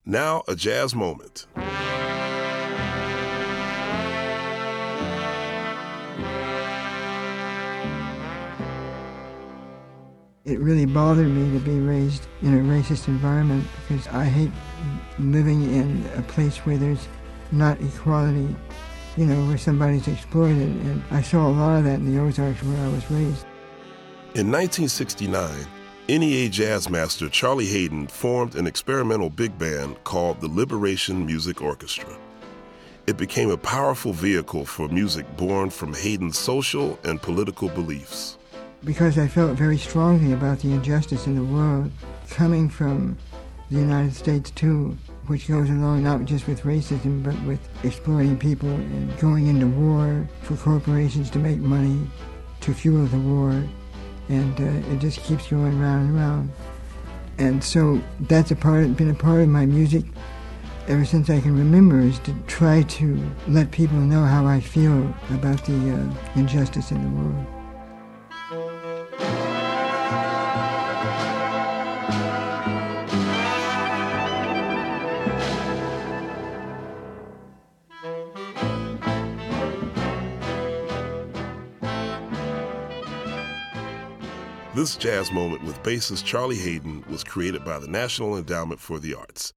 Now, a jazz moment. It really bothered me to be raised in a racist environment because I hate living in a place where there's not equality, where somebody's exploited. And I saw a lot of that in the Ozarks where I was raised. In 1969, NEA jazz master Charlie Haden formed an experimental big band called the Liberation Music Orchestra. It became a powerful vehicle for music born from Haden's social and political beliefs. Because I felt very strongly about the injustice in the world, coming from the United States too, which goes along not just with racism, but with exploiting people and going into war for corporations to make money to fuel the war. And it just keeps going round and round. And so that's been a part of my music ever since I can remember, is to try to let people know how I feel about the injustice in the world. This jazz moment with bassist Charlie Haden was created by the National Endowment for the Arts.